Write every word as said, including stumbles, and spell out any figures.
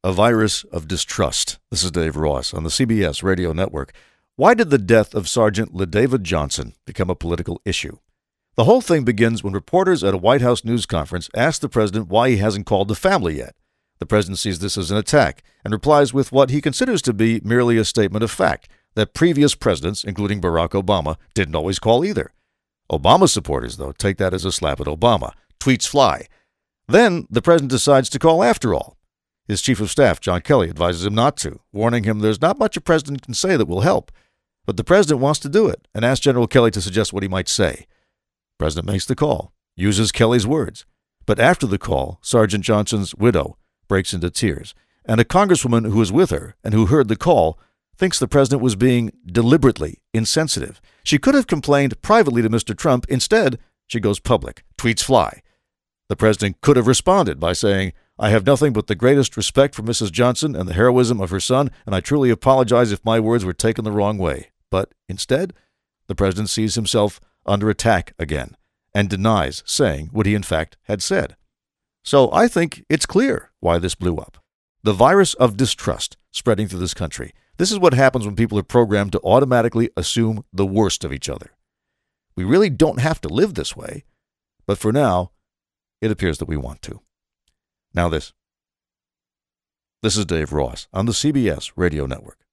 A virus of distrust. This is Dave Ross on the C B S Radio Network. Why did the death of Sergeant LaDavid Johnson become a political issue? The whole thing begins when reporters at a White House news conference ask the president why he hasn't called the family yet. The president sees this as an attack and replies with what he considers to be merely a statement of fact, that previous presidents, including Barack Obama, didn't always call either. Obama supporters, though, take that as a slap at Obama. Tweets fly. Then the president decides to call after all. His chief of staff, John Kelly, advises him not to, warning him there's not much a president can say that will help. But the president wants to do it and asks General Kelly to suggest what he might say. The president makes the call, uses Kelly's words. But after the call, Sergeant Johnson's widow breaks into tears, and a congresswoman who was with her and who heard the call thinks the president was being deliberately insensitive. She could have complained privately to Mister Trump. Instead, she goes public. Tweets fly. The president could have responded by saying, I have nothing but the greatest respect for Missus Johnson and the heroism of her son, and I truly apologize if my words were taken the wrong way. But instead, the president sees himself under attack again and denies saying what he in fact had said. So I think it's clear why this blew up. The virus of distrust spreading through this country. This is what happens when people are programmed to automatically assume the worst of each other. We really don't have to live this way, but for now, it appears that we want to. Now this. This is Dave Ross on the C B S Radio Network.